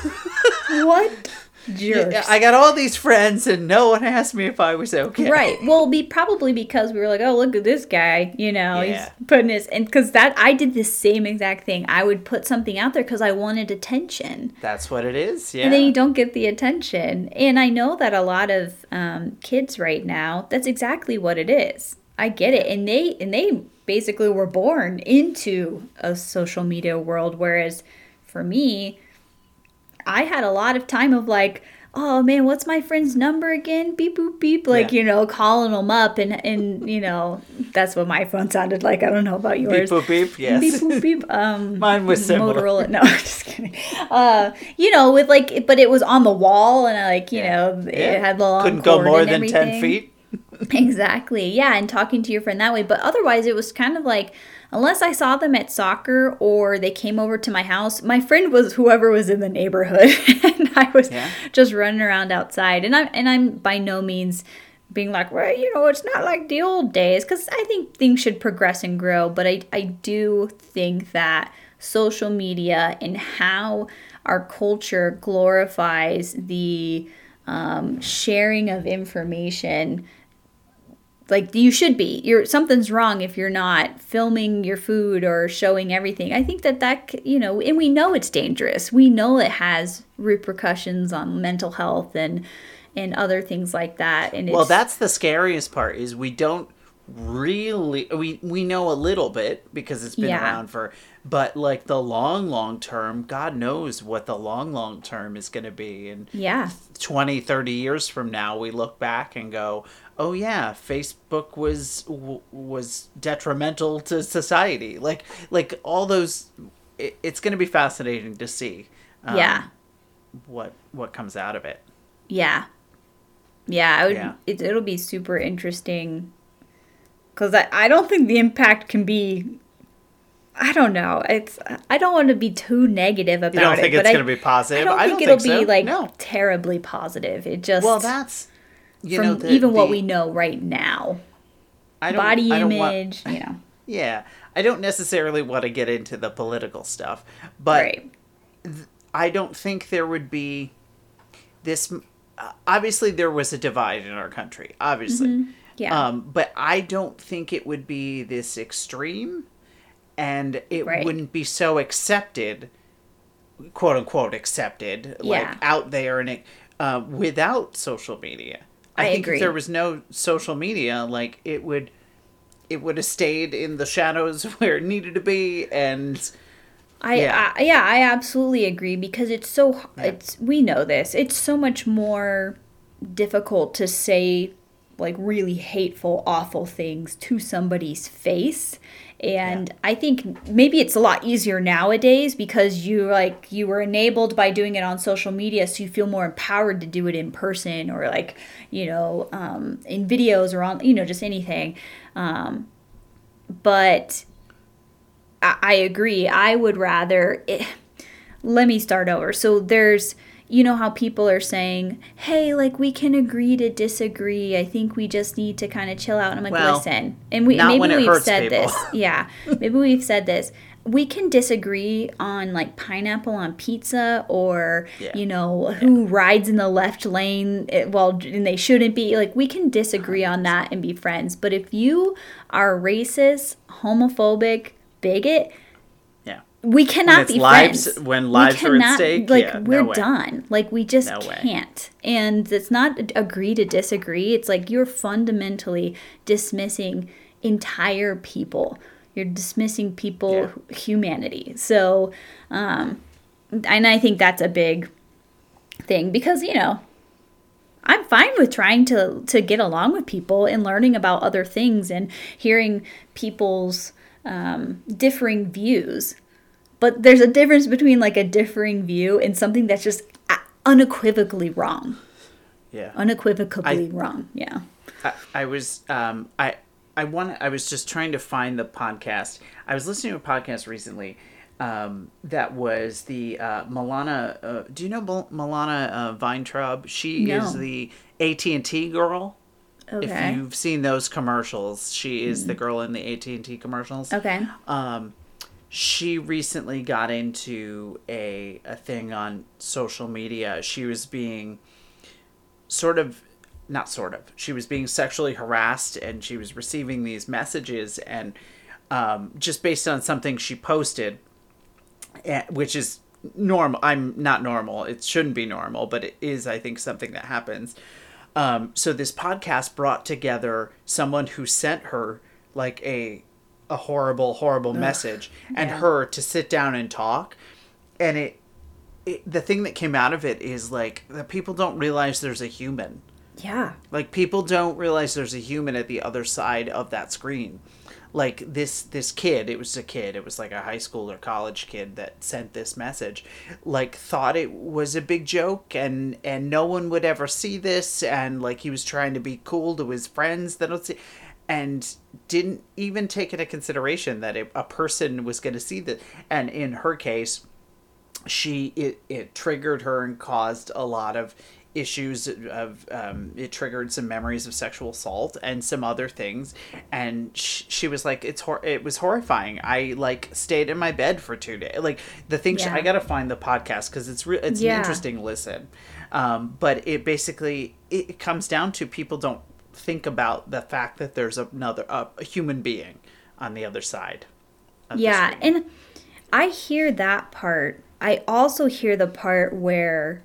What jerks. Yeah, I got all these friends, and no one asked me if I was okay. Right. Well, be probably because we were like, oh, look at this guy. You know, Yeah. he's putting his, and because that, I did the same exact thing. I would put something out there because I wanted attention. That's what it is. Yeah. And then you don't get the attention. And I know that a lot of um, kids right now, that's exactly what it is. I get it. And they, and they basically were born into a social media world. Whereas for me, I had a lot of time of like, oh man, what's my friend's number again? Beep, boop, beep. Like, Yeah. you know, calling them up. And, and, you know, that's what my phone sounded like. I don't know about Beep yours. boop beep. Yes. Beep, boop, beep. Um, Mine was similar. Motorola. No, I'm just kidding. Uh, you know, with like, but it was on the wall and I like, you Yeah. know, it Yeah. had the long Couldn't go cord more and than ten everything. feet. Exactly. Yeah, and talking to your friend that way. But otherwise, it was kind of like, unless I saw them at soccer or they came over to my house, my friend was whoever was in the neighborhood, and I was Yeah. just running around outside. And I'm and I'm by no means being like, well, you know, it's not like the old days, because I think things should progress and grow. But I I do think that social media and how our culture glorifies the um, sharing of information like you should be. You're something's wrong if you're not filming your food or showing everything. I think that that c- you know, and we know it's dangerous. We know it has repercussions on mental health and and other things like that. And it's, Well, that's the scariest part is we don't really we we know a little bit because it's been Yeah. around for, but like the long long term, God knows what the long long term is going to be. And yeah, twenty, thirty years from now we look back and go, oh yeah, Facebook was w- was detrimental to society. Like like all those, it, it's going to be fascinating to see um, yeah, what what comes out of it. yeah, yeah. I would. Yeah. It, it'll be super interesting because I, I don't think the impact can be. I don't know. It's I don't want to be too negative about it. You don't think but it's I- going to be positive? I don't I think don't it'll think be so. like No. terribly positive. It just Well, that's you from know the, even what the- we know right now. I don't, Body I don't want- image, you know. yeah, I don't necessarily want to get into the political stuff, but Right. I don't think there would be this. uh, Obviously, there was a divide in our country. Obviously, Mm-hmm. Yeah. um, but I don't think it would be this extreme, and it Right. wouldn't be so accepted, quote unquote accepted, like Yeah. out there and it, uh, without social media. I, I think agree. if there was no social media, like it would, it would have stayed in the shadows where it needed to be, and I, Yeah. I yeah, I absolutely agree because it's so it's we know this. It's so much more difficult to say like really hateful, awful things to somebody's face. And I think maybe it's a lot easier nowadays because you like you were enabled by doing it on social media, so you feel more empowered to do it in person or like, you know, um, in videos or on, you know, just anything. Um, but I, I agree. I would rather. It, let me start over. So there's, you know, how people are saying, "Hey, like we can agree to disagree. I think we just need to kind of chill out." And I'm like, Well, listen, and we not maybe when it we've hurts said people. this. Yeah, maybe we've said this. We can disagree on like pineapple on pizza or, Yeah. you know, who rides in the left lane eh, well, and they shouldn't be. Like, we can disagree on that and be friends. But if you are racist, homophobic, bigot, yeah. we cannot it's be lives- friends. when We lives are at cannot- stake, like yeah, no we're way. done. Like we just No way. can't. And it's not agree to disagree. It's like you're fundamentally dismissing entire people. You're dismissing people, Yeah. humanity. So, um, and I think that's a big thing because you know. I'm fine with trying to to get along with people and learning about other things and hearing people's um, differing views. But there's a difference between like a differing view and something that's just a- unequivocally wrong. Yeah. Unequivocally I- wrong. Yeah. I, I was um I I want I was just trying to find the podcast. I was listening to a podcast recently um that was the uh Milana uh, do you know Mil- Milana uh, Weintraub? She No. is the A T and T girl. Okay. If you've seen those commercials, she is the girl in the A T and T commercials. Okay. Um she recently got into a a thing on social media. She was being sort of not sort of she was being sexually harassed and she was receiving these messages and um, just based on something she posted, eh, which is normal. I'm not normal. It shouldn't be normal, but it is, I think, something that happens. Um, so this podcast brought together someone who sent her like a a horrible, horrible message and yeah. her to sit down and talk. And it, it the thing that came out of it is like that people don't realize there's a human. Yeah. Like people don't realize there's a human at the other side of that screen. Like this this kid, it was a kid, it was like a high school or college kid that sent this message, like thought it was a big joke and and no one would ever see this, and like he was trying to be cool to his friends that don't see, and didn't even take into consideration that it, a person was going to see that. And in her case, she it, it triggered her and caused a lot of issues of um, it triggered some memories of sexual assault and some other things, and sh- she was like it's hor- it was horrifying. I like stayed in my bed for two days. Like the thing, Yeah. she, I gotta find the podcast because it's re- it's Yeah. an interesting listen. Um, but it basically it, it comes down to people don't think about the fact that there's another uh, a human being on the other side of Yeah, the screen. and I hear that part. I also hear the part where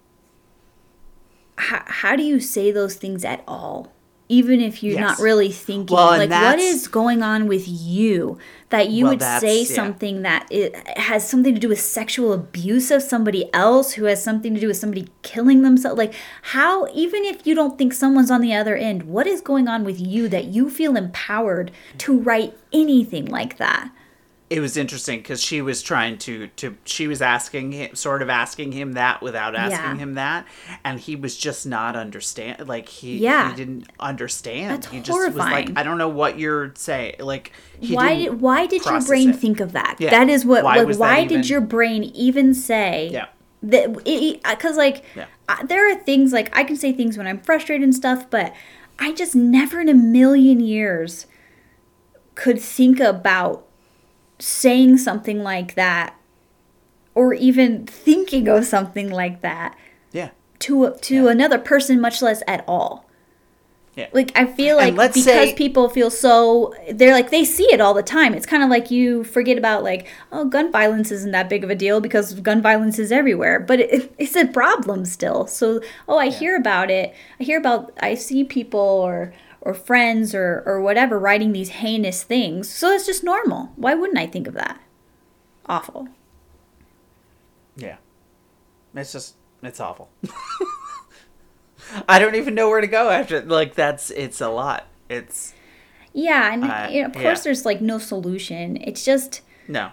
how, how do you say those things at all? Even if you're Yes. not really thinking, Well, and like, what that's- is going on with you that you Well, would that's- say yeah. something that it has something to do with sexual abuse of somebody else, who has something to do with somebody killing themselves? Like, how, even if you don't think someone's on the other end, what is going on with you that you feel empowered to write anything like that? It was interesting because she was trying to, to, she was asking him, sort of asking him that without asking Yeah. him that. And he was just not understand. Like he, Yeah. he didn't understand. That's he just was horrifying. like, I don't know what you're saying. Like, he Why didn't did why did your process brain it. think of that? Yeah. That is what Why like was that why even- did your brain even say Yeah. that because like Yeah. I, there are things like I can say things when I'm frustrated and stuff, but I just never in a million years could think about saying something like that or even thinking of something like that Yeah. to to Yeah. another person, much less at all. Yeah. Like I feel And like let's because say- people feel so they're like they see it all the time. It's kind of like you forget about like oh gun violence isn't that big of a deal because gun violence is everywhere, but it, it's a problem still. So oh I hear about it. I hear about I see people or or friends or or whatever writing these heinous things. So it's just normal. Why wouldn't I think of that? Awful. Yeah. It's just, it's awful. I don't even know where to go after, like, that's, it's a lot. It's, Yeah, and Uh, you know, of course yeah. there's like no solution. It's just no.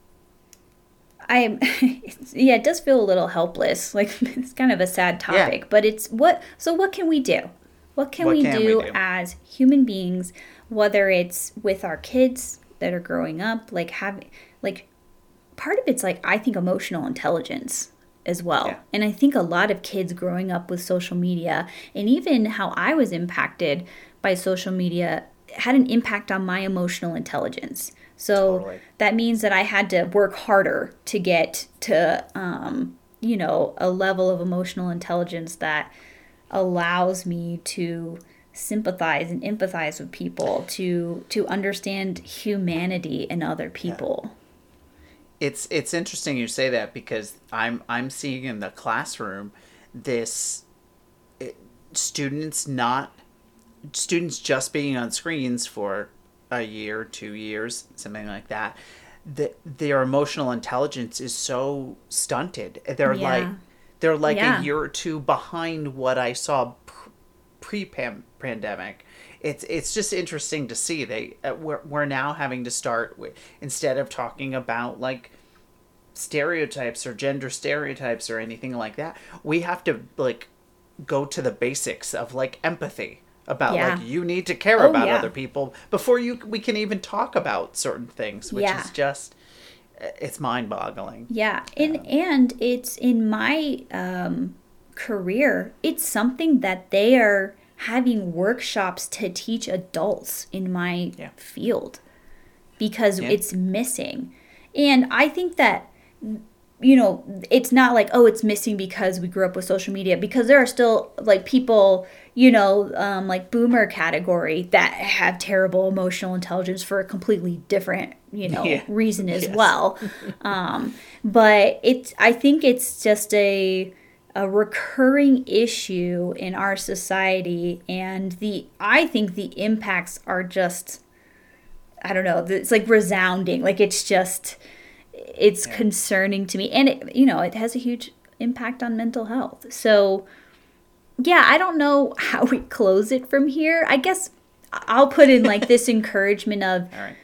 I, yeah, it does feel a little helpless. Like it's kind of a sad topic, Yeah. but it's what. So what can we do? What can, What we, can we do do? as human beings? Whether it's with our kids that are growing up, like having, like, part of it's like I think emotional intelligence as well. Yeah. And I think a lot of kids growing up with social media, and even how I was impacted by social media, had an impact on my emotional intelligence. So Totally. that means that I had to work harder to get to, um, you know, a level of emotional intelligence that allows me to sympathize and empathize with people, to to understand humanity in other people. It's it's interesting you say that because I'm I'm seeing in the classroom this it, students not students just being on screens for a year, two years, something like that. That their emotional intelligence is so stunted. They're Yeah. like they're like Yeah. a year or two behind what I saw pre pandemic. It's it's just interesting to see they uh, we're we're now having to start with, instead of talking about like stereotypes or gender stereotypes or anything like that, we have to like go to the basics of like empathy about Yeah. like you need to care Oh, about yeah. other people before you we can even talk about certain things, which Yeah. is just it's mind-boggling. Yeah, and and it's in my um, career, it's something that they are having workshops to teach adults in my Yeah. field because Yeah. it's missing. And I think that you know, it's not like, oh, it's missing because we grew up with social media, because there are still like people, you know, um, like boomer category that have terrible emotional intelligence for a completely different, you know, Yeah. reason as Yes. well. Um, but it's, I think it's just a, a recurring issue in our society. And the, I think the impacts are just, I don't know, it's like resounding. Like it's just, it's Yeah. concerning to me, and it, you know, it has a huge impact on mental health. So yeah, I don't know how we close it from here. I guess I'll put in like this encouragement of All right.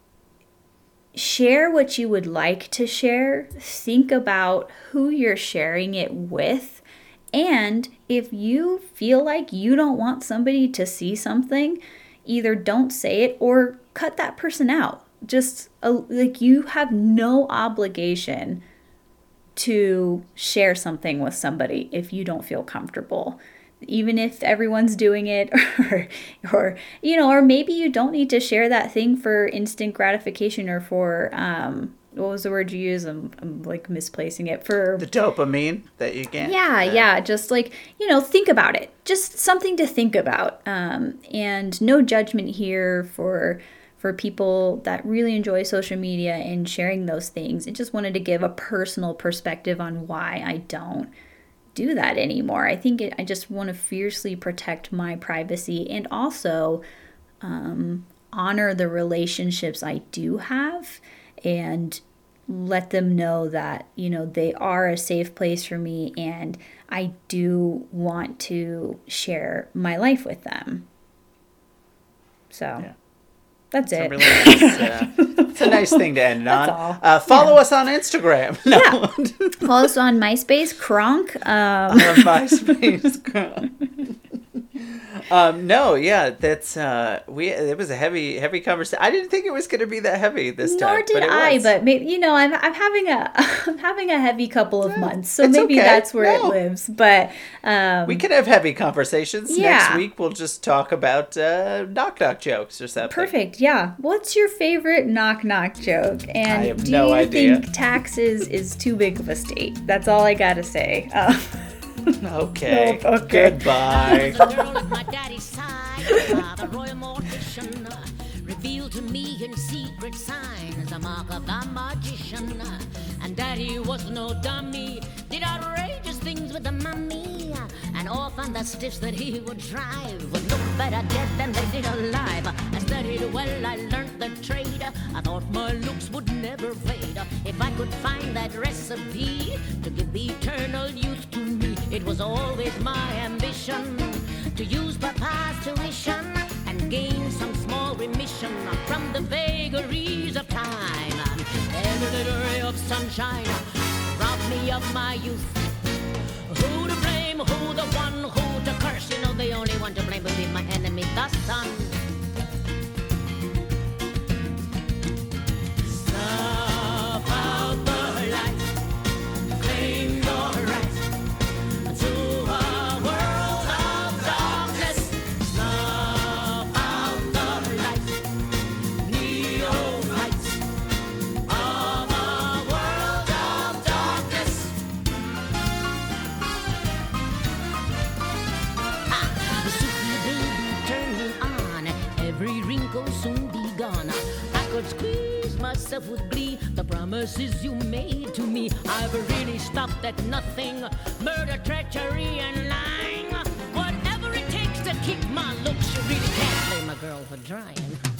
share what you would like to share. Think about who you're sharing it with. And if you feel like you don't want somebody to see something, either don't say it or cut that person out. Just uh, like you have no obligation to share something with somebody if you don't feel comfortable, even if everyone's doing it, or or you know, or maybe you don't need to share that thing for instant gratification or for um what was the word you used? I'm, I'm like misplacing it for The dopamine that you get. yeah, yeah. Just like, you know, think about it. Just something to think about. Um, and no judgment here for for people that really enjoy social media and sharing those things. I just wanted to give a personal perspective on why I don't do that anymore. I think it, I just want to fiercely protect my privacy and also um, honor the relationships I do have and let them know that, you know, they are a safe place for me and I do want to share my life with them. So Yeah. that's It's it. a really nice, uh, it's a nice thing to end That's on. all. Uh, follow Yeah. us on Instagram. No. Yeah. Follow us on MySpace, Kronk. Um, On MySpace. um, no, yeah, that's uh, we. It was a heavy, heavy conversation. I didn't think it was going to be that heavy this time. Nor did but it I, was. but maybe, you know, I'm, I'm having a I'm having a heavy couple of months, so it's maybe okay. that's where No. it lives. But um, We can have heavy conversations. Yeah. Next week we'll just talk about uh, knock knock jokes or something. perfect, yeah. What's your favorite knock knock joke? And I have do no you idea. think taxes is too big of a state? That's all I gotta say. Uh, Okay. Oh, okay. Goodbye. The girl at my daddy's side, the royal mortician, uh, revealed to me in secret signs the mark of the magician. uh, And daddy was no dummy, did outrageous things with the mummy. uh, And often the stiffs that he would drive would look better dead than they did alive. I studied well, I learned the trade. I thought my looks would never fade. If I could find that recipe to give eternal youth to me, it was always my ambition to use Papa's tuition and gain some small remission from the vagaries of time. Every little ray of sunshine robbed me of my youth. Who to blame, who the one, who to curse? You know the only one to blame would be my enemy, the sun. Snuff out the lights, claim your rights to a world of darkness. Snuff out the lights, neophytes of a world of darkness. The Suki baby turned me on. Every wrinkle soon be gone. I could squeeze myself with glee. The promises you made to me, I've really stopped at nothing. Murder, treachery, and lying. Whatever it takes to keep my looks, you really can't blame a girl for trying.